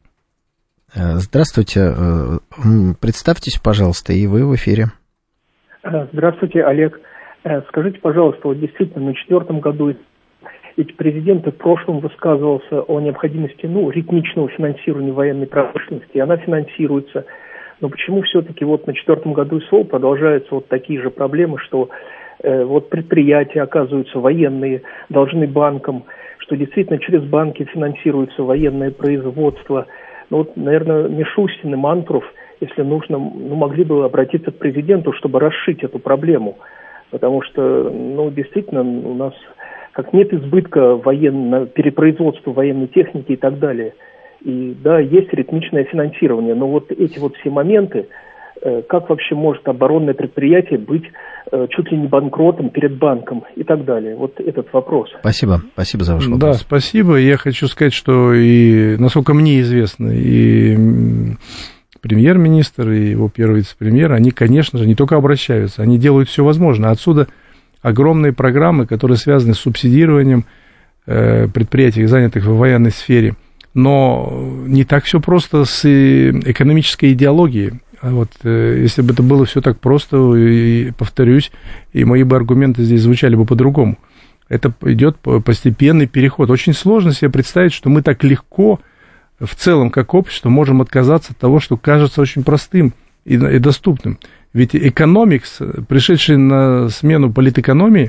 S2: Здравствуйте. Представьтесь, пожалуйста, и вы в эфире.
S5: Здравствуйте, Олег. Скажите, пожалуйста, вот действительно, на четвертом году ведь президент в прошлом высказывался о необходимости, ну, ритмичного финансирования военной промышленности, и она финансируется. Но почему все-таки вот на четвертом году СВО продолжаются вот такие же проблемы, что э, вот предприятия, оказываются военные, должны банкам, что действительно через банки финансируется военное производство. Ну вот, наверное, Мишустин и Мантуров, если нужно, ну, могли бы обратиться к президенту, чтобы расшить эту проблему. Потому что, ну, действительно, у нас как нет избытка военного, перепроизводства военной техники и так далее. И да, есть ритмичное финансирование, но вот эти вот все моменты, как вообще может оборонное предприятие быть чуть ли не банкротом перед банком и так далее. Вот этот вопрос.
S2: Спасибо, спасибо за ваш вопрос.
S3: Да, спасибо. Я хочу сказать, что и, насколько мне известно, и премьер-министр, и его первый вице-премьер, они, конечно же, не только обращаются, они делают все возможное. Отсюда огромные программы, которые связаны с субсидированием предприятий, занятых в военной сфере. Но не так все просто с экономической идеологией. Вот, если бы это было все так просто, и, повторюсь, и мои бы аргументы здесь звучали бы по-другому. Это идет постепенный переход. Очень сложно себе представить, что мы так легко, в целом, как общество, можем отказаться от того, что кажется очень простым и, и доступным. Ведь экономикс, пришедший на смену политэкономии,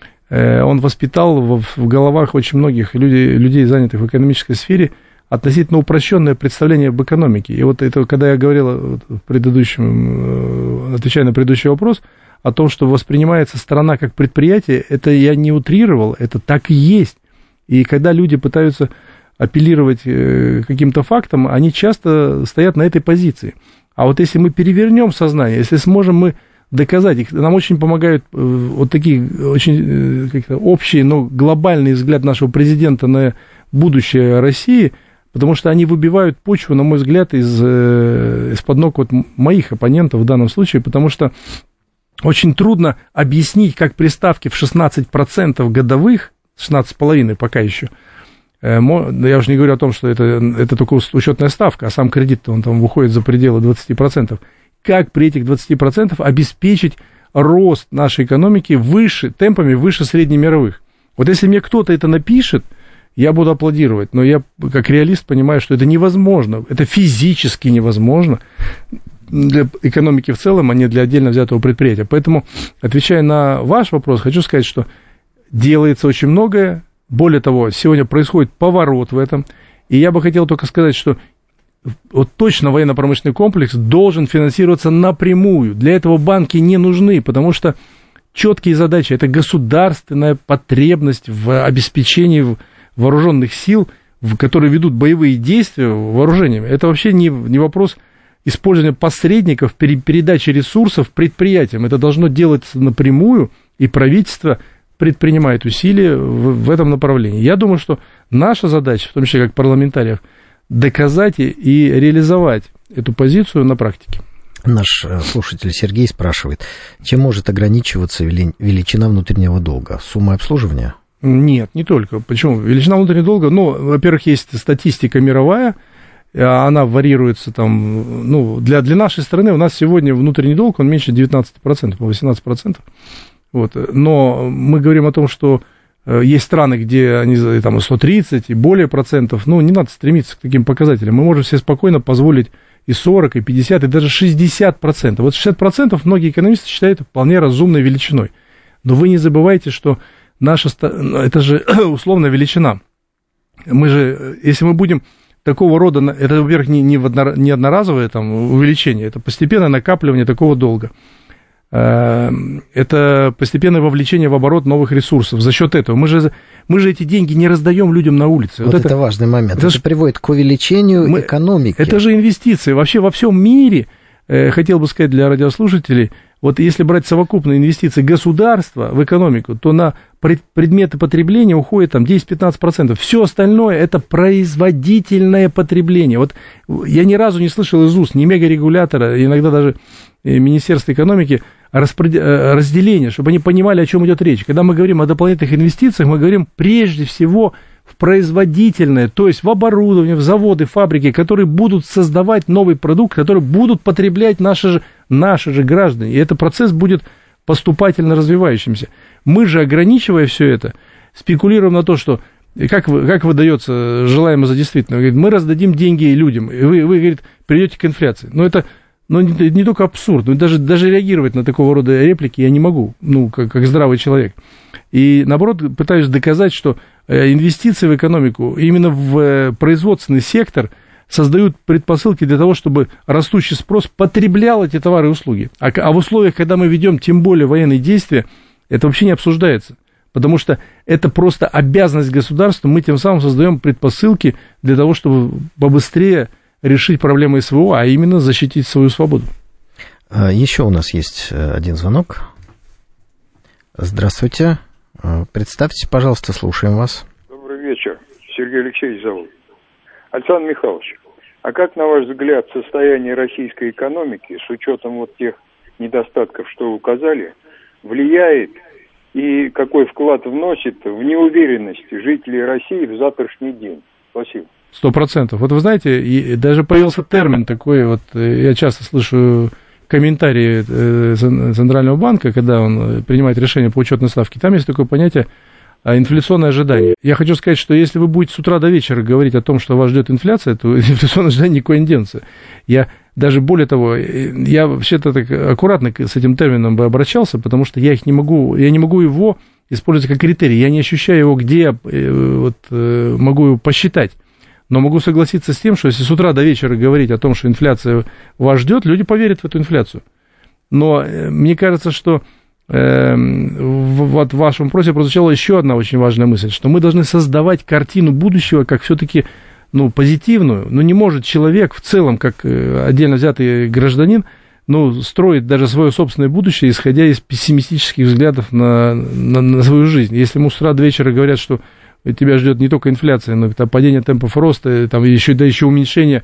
S3: он воспитал в, в головах очень многих людей, людей, занятых в экономической сфере, относительно упрощенное представление об экономике. И вот это, когда я говорил в предыдущем, отвечая на предыдущий вопрос, о том, что воспринимается страна как предприятие, это я не утрировал, это так и есть. И когда люди пытаются апеллировать каким-то фактам, они часто стоят на этой позиции. А вот если мы перевернем сознание, если сможем мы доказать, нам очень помогают вот такие очень как-то общие, но глобальный взгляд нашего президента на будущее России, потому что они выбивают почву, на мой взгляд, из, из-под ног вот моих оппонентов в данном случае, потому что очень трудно объяснить, как при ставке в шестнадцать процентов годовых, шестнадцать целых пять десятых пока еще, я уже не говорю о том, что это, это только учетная ставка, а сам кредит, он там выходит за пределы двадцать процентов, как при этих двадцати процентах обеспечить рост нашей экономики выше, темпами выше среднемировых. Вот если мне кто-то это напишет, я буду аплодировать, но я, как реалист, понимаю, что это невозможно, это физически невозможно для экономики в целом, а не для отдельно взятого предприятия. Поэтому, отвечая на ваш вопрос, хочу сказать, что делается очень многое, более того, сегодня происходит поворот в этом, и я бы хотел только сказать, что вот точно военно-промышленный комплекс должен финансироваться напрямую, для этого банки не нужны, потому что четкие задачи, это государственная потребность в обеспечении вооруженных сил, которые ведут боевые действия вооружениями. Это вообще не, не вопрос использования посредников, передачи ресурсов предприятиям. Это должно делаться напрямую, и правительство предпринимает усилия в, в этом направлении. Я думаю, что наша задача, в том числе как парламентариев, доказать и, и реализовать эту позицию на практике.
S2: Наш слушатель Сергей спрашивает, чем может ограничиваться величина внутреннего долга? Сумма обслуживания?
S3: Нет, не только. Почему? Величина внутреннего долга, ну, во-первых, есть статистика мировая, она варьируется там, ну, для, для нашей страны у нас сегодня внутренний долг, он меньше девятнадцать процентов, восемнадцать процентов. Вот. Но мы говорим о том, что есть страны, где они там сто тридцать и более процентов, ну, не надо стремиться к таким показателям. Мы можем себе спокойно позволить и сорок, и пятьдесят, и даже шестьдесят процентов. Вот шестьдесят процентов многие экономисты считают вполне разумной величиной. Но вы не забывайте, что наша, это же условная величина. Мы же, если мы будем такого рода, это, во-первых, не, не, одно, не одноразовое там, увеличение, это постепенное накапливание такого долга. Это постепенное вовлечение в оборот новых ресурсов. За счет этого мы же, мы же эти деньги не раздаем людям на улице.
S2: Вот, вот это, это важный момент. Это, это же приводит к увеличению мы, экономики.
S3: Это же инвестиции. Вообще во всем мире, э, хотел бы сказать для радиослушателей, вот если брать совокупные инвестиции государства в экономику, то на предметы потребления уходит там десять-пятнадцать процентов. Все остальное это производительное потребление. Вот я ни разу не слышал из уст ни мегарегулятора, иногда даже Министерства экономики разделение, чтобы они понимали, о чем идет речь. Когда мы говорим о дополнительных инвестициях, мы говорим прежде всего в производительное, то есть в оборудование, в заводы, фабрики, которые будут создавать новый продукт, который будут потреблять наши же, наши же граждане. И этот процесс будет поступательно развивающимся. Мы же, ограничивая все это, спекулируем на то, что как, как выдается желаемое за действительное. Говорит, мы раздадим деньги людям, и вы, вы говорит, придете к инфляции. Но это ну, не, не только абсурд, но даже, даже реагировать на такого рода реплики я не могу, ну, как, как здравый человек. И, наоборот, пытаюсь доказать, что инвестиции в экономику, именно в производственный сектор, создают предпосылки для того, чтобы растущий спрос потреблял эти товары и услуги. А, а в условиях, когда мы ведем тем более военные действия, это вообще не обсуждается. Потому что это просто обязанность государства, мы тем самым создаем предпосылки для того, чтобы побыстрее решить проблемы СВО, а именно защитить свою свободу.
S2: Еще у нас есть один звонок. Здравствуйте. Представьтесь, пожалуйста, слушаем вас.
S6: Добрый вечер. Сергей Алексеевич зовут. Александр Михайлович, а как, на ваш взгляд, состояние российской экономики, с учетом вот тех недостатков, что вы указали, влияет и какой вклад вносит в неуверенность жителей России в завтрашний день? Спасибо.
S3: Сто процентов. Вот вы знаете, и даже появился термин такой, вот я часто слышу комментарии Центрального банка, когда он принимает решение по учетной ставке, там есть такое понятие инфляционное ожидание. Я хочу сказать, что если вы будете с утра до вечера говорить о том, что вас ждет инфляция, то инфляционное ожидание никуда не денется. Я даже более того, я вообще-то так аккуратно с этим термином бы обращался, потому что я их не могу, я не могу его использовать как критерий, я не ощущаю его, где я вот, могу его посчитать. Но могу согласиться с тем, что если с утра до вечера говорить о том, что инфляция вас ждет, люди поверят в эту инфляцию. Но мне кажется, что э, вот в вашем вопросе прозвучала еще одна очень важная мысль, что мы должны создавать картину будущего как все-таки ну, позитивную. Но не может человек в целом, как отдельно взятый гражданин, ну, строить даже свое собственное будущее, исходя из пессимистических взглядов на, на, на свою жизнь. Если ему с утра до вечера говорят, что тебя ждет не только инфляция, но и падение темпов роста, там еще, да еще уменьшение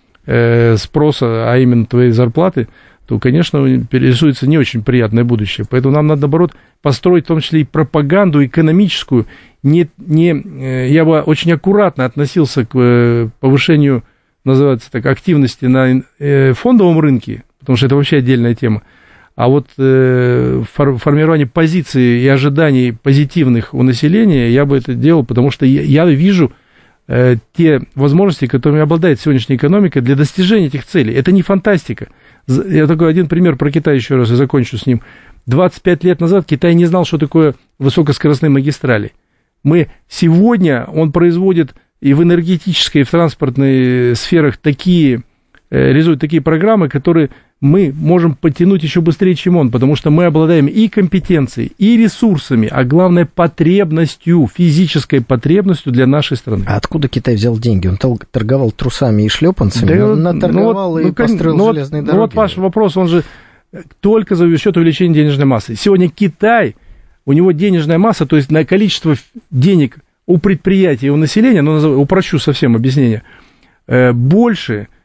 S3: э, спроса, а именно твоей зарплаты, то, конечно, рисуется не очень приятное будущее. Поэтому нам надо, наоборот, построить в том числе и пропаганду экономическую. Не, не, э, я бы очень аккуратно относился к э, повышению, называется так, активности на э, фондовом рынке, потому что это вообще отдельная тема. А вот э, фор, формирование позиций и ожиданий позитивных у населения я бы это делал, потому что я, я вижу э, те возможности, которыми обладает сегодняшняя экономика для достижения этих целей. Это не фантастика. Я такой один пример про Китай еще раз и закончу с ним. двадцать пять лет назад Китай не знал, что такое высокоскоростные магистрали. Мы сегодня, он производит и в энергетической, и в транспортной сферах такие, э, реализует такие программы, которые мы можем потянуть еще быстрее, чем он, потому что мы обладаем и компетенцией, и ресурсами, а главное потребностью, физической потребностью для нашей страны.
S2: А откуда Китай взял деньги? Он торговал трусами и шлепанцами, да, он наторговал ну, вот, и ну, построил ну, железные
S3: ну,
S2: дороги.
S3: Ну вот ваш вопрос, он же только за счет увеличения денежной массы. Сегодня Китай, у него денежная масса, то есть на количество денег у предприятий, у населения, ну, упрощу совсем объяснение, больше,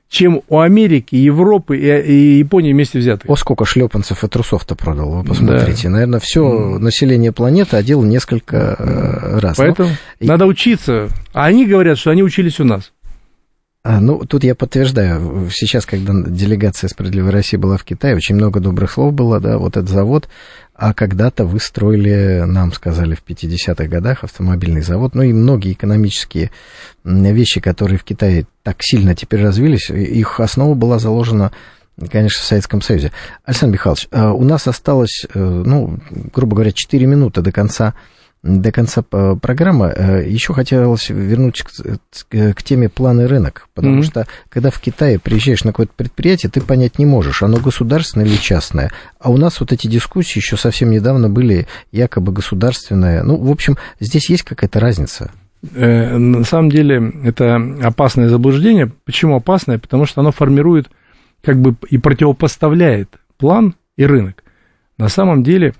S3: чем у Америки, Европы и, и Японии вместе взятых.
S2: О, сколько шлепанцев и трусов-то продал, вы посмотрите. Да. Наверное, все mm. население планеты одел несколько mm. раз.
S3: Поэтому ну, надо и... учиться. А они говорят, что они учились у нас.
S2: А, ну, тут я подтверждаю. Сейчас, когда делегация «Справедливой России» была в Китае, очень много добрых слов было, да, вот этот завод. А когда-то вы строили, нам сказали, в пятидесятых годах автомобильный завод, ну и многие экономические вещи, которые в Китае так сильно теперь развились, их основа была заложена, конечно, в Советском Союзе. Александр Михайлович, у нас осталось, ну, грубо говоря, четыре минуты до конца, до конца программы. Еще хотелось вернуть к, к теме план и рынок, потому mm-hmm. что, когда в Китае приезжаешь на какое-то предприятие, ты понять не можешь, оно государственное или частное. А у нас вот эти дискуссии еще совсем недавно были якобы государственные. Ну, в общем, здесь есть какая-то разница.
S3: На самом деле, это опасное заблуждение. Почему опасное? Потому что оно формирует, как бы, и противопоставляет план и рынок. На самом деле...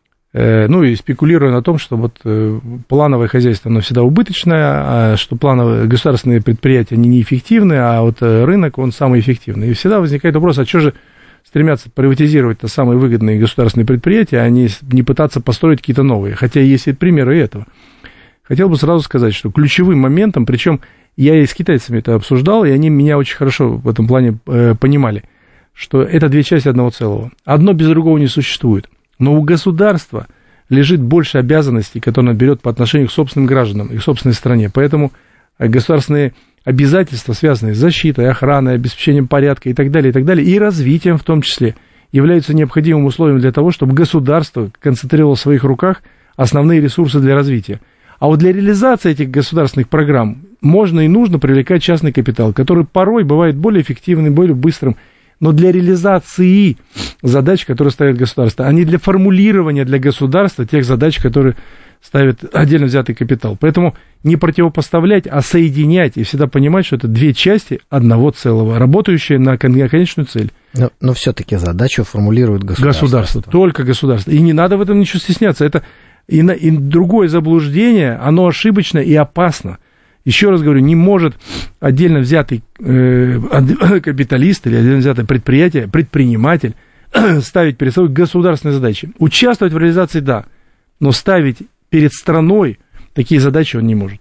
S3: Ну и спекулируя на том, что вот плановое хозяйство, оно всегда убыточное, а что плановые государственные предприятия, они неэффективны, а вот рынок, он самый эффективный. И всегда возникает вопрос, а что же стремятся приватизировать-то самые выгодные государственные предприятия, а не, не пытаться построить какие-то новые, хотя есть и примеры этого. Хотел бы сразу сказать, что ключевым моментом, причем я и с китайцами это обсуждал, и они меня очень хорошо в этом плане э, понимали, что это две части одного целого. Одно без другого не существует. Но у государства лежит больше обязанностей, которые оно берет по отношению к собственным гражданам и к собственной стране. Поэтому государственные обязательства, связанные с защитой, охраной, обеспечением порядка и так далее, и так далее, и развитием в том числе, являются необходимым условием для того, чтобы государство концентрировало в своих руках основные ресурсы для развития. А вот для реализации этих государственных программ можно и нужно привлекать частный капитал, который порой бывает более эффективным, более быстрым, но для реализации задач, которые ставит государство, а не для формулирования для государства тех задач, которые ставит отдельно взятый капитал. Поэтому не противопоставлять, а соединять и всегда понимать, что это две части одного целого, работающие на конечную цель.
S2: Но, но все-таки задачу формулирует государство.
S3: Государство, только государство. И не надо в этом ничего стесняться. Это и, на, и другое заблуждение, оно ошибочно и опасно. Еще раз говорю, не может отдельно взятый э, капиталист или отдельно взятое предприятие, предприниматель ставить перед собой государственные задачи. Участвовать в реализации – да, но ставить перед страной такие задачи он не может.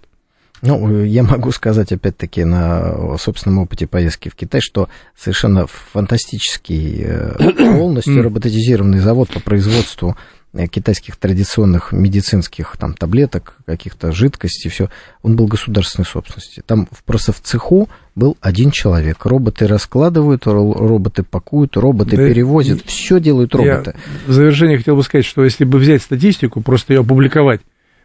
S2: Ну, я могу сказать, опять-таки, на собственном опыте поездки в Китай, что совершенно фантастический, полностью роботизированный завод по производству китайских традиционных медицинских там, таблеток, каких-то жидкостей, все, он был государственной собственности. Там просто в цеху был один человек. Роботы раскладывают, роботы пакуют, роботы да перевозят, и, все делают роботы.
S3: Я в завершение хотел бы сказать, что если бы взять статистику, просто ее опубликовать,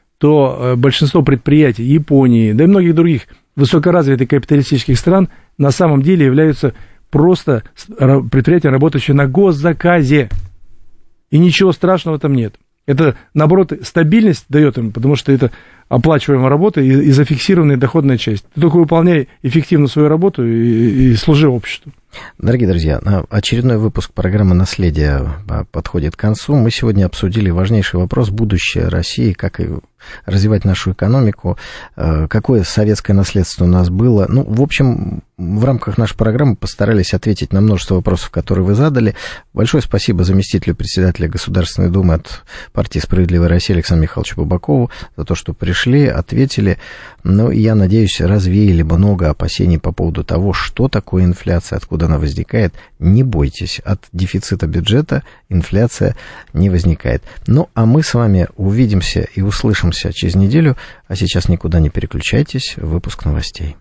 S3: то большинство предприятий Японии, да и многих других высокоразвитых капиталистических стран на самом деле являются просто предприятия, работающие на госзаказе. И ничего страшного в этом нет. Это, наоборот, стабильность дает им, потому что это оплачиваемая работа и, и зафиксированная доходная часть. Ты только выполняй эффективно свою работу и, и служи обществу.
S2: Дорогие друзья, очередной выпуск программы «Наследие» подходит к концу. Мы сегодня обсудили важнейший вопрос будущее России, как развивать нашу экономику, какое советское наследство у нас было. Ну, в общем, в рамках нашей программы постарались ответить на множество вопросов, которые вы задали. Большое спасибо заместителю председателя Государственной Думы от партии «Справедливая Россия» Александру Михайловичу Бабакову за то, что пришли, ответили. Ну, и я надеюсь, развеяли много опасений по поводу того, что такое инфляция, откуда она возникает. Не бойтесь, от дефицита бюджета инфляция не возникает. Ну, а мы с вами увидимся и услышимся через неделю, а сейчас никуда не переключайтесь, выпуск новостей.